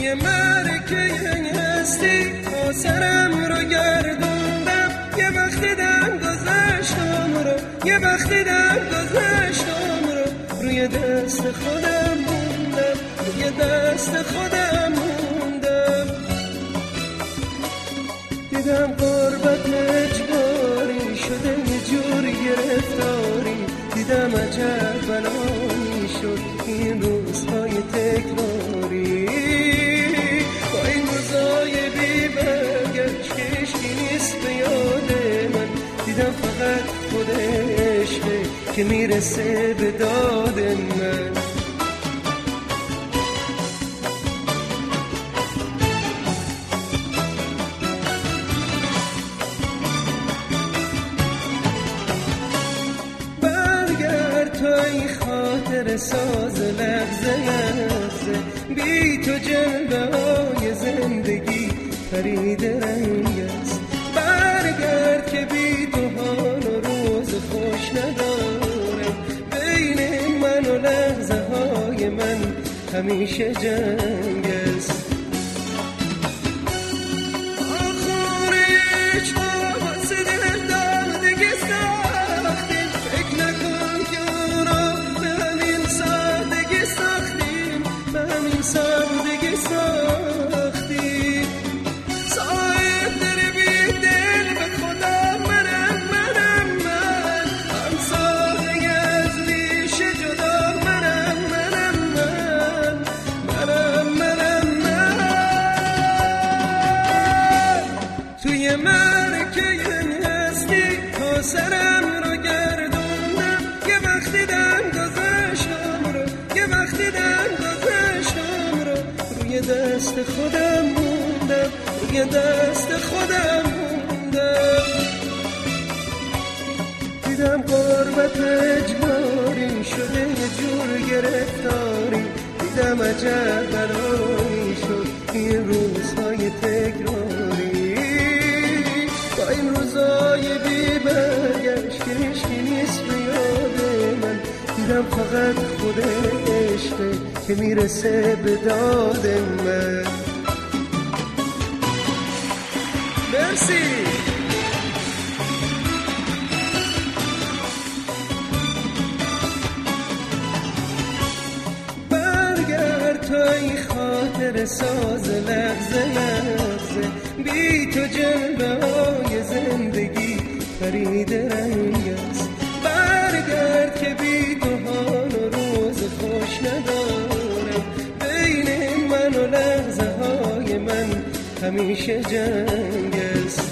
توی مرکه هستی تا سرم رو گردوندم، یه وقتی دم گذشتم رو، یه وقتی دم گذشتم رو، روی دست خودم موندم، روی دست خودم موندم. دیدم غربت اجباری شده یه جور گرفتاری، دیدم عجب بلایی شد این روزهای تکراری. با این روزای بی برگشت که عشقی نیست به یاد من، دیدم فقط خود عشقه که میرسه به داد من. توی خاطر ساز لحظه لحظه، بی تو جلوه های زندگی پرید رنگ است. برگرد که بی تو حال و روز خوش ندارم، بین من و لحظه های من همیشه جنگ است. سادگی ساختی صاحب داری بی دل به خدا منم من، همسایه از ریشه جدا منم من. توی مرکه هستی تا سرم رو گردوندم، یه وقتی دم گذاشتم رو، یه وقتی دم روی دست خودم موندم، روی دست خودم موندم. دیدم غربت اجباری شده یه جور گرفتاری، دیدم عجب بلایی شد این روزهای تکراری. با این روزهای بی برگشت که عشقی نیست به یاد من، دیدم فقط خود عشقه که میرسه به داد من. مرسی. برگرد توی خاطر ساز لحظه لحظه، بی تو جلوه های زندگی پرید رنگ است. برگرد که بی تو حال و روز خوش ندارم، بین من و لحظه های من همیشه جنگ است.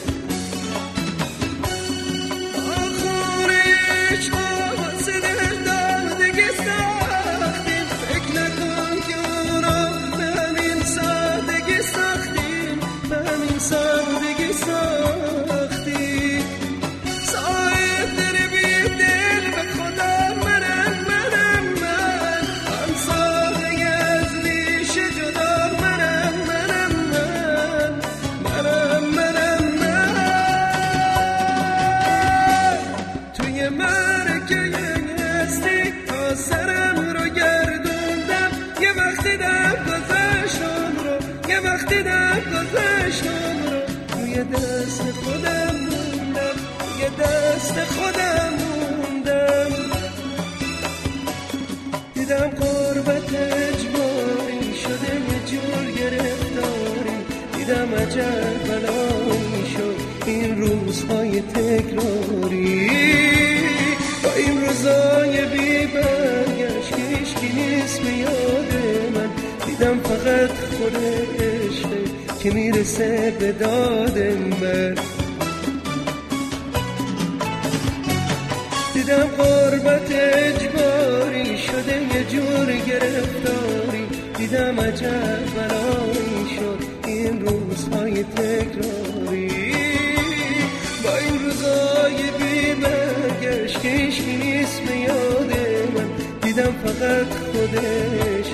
آخرش باز دل دادگی ساختیم، فکر نکن که اون رو به همین سادگی ساختیم، به همین سادگی ساختیم. صاحب داری بی دل به خدا منم من، همسایه از ریشه جدا منم من. توی مرکه هستی تا سرم رو گردوندم، یه وقتی دم گذاشتم رو، یه وقتی دم گذاشتم رو، روی دست خودم موندم، روی دست خودم موندم. دیدم غربت اجباری شده یه جور گرفتاری، دیدم عجب بلایی شد این روزهای تکراری. با این روزای بی برگشت که عشقی نیست به یاد من، دیدم فقط خود عشقه که میرسه به داد من. دیدم غربت اجباری شده یه جور گرفتاری، دیدم عجب بلایی شد این روزهای تکراری. با این روزای بی برگشت که عشقی نیست به یاد من، دیدم فقط خودش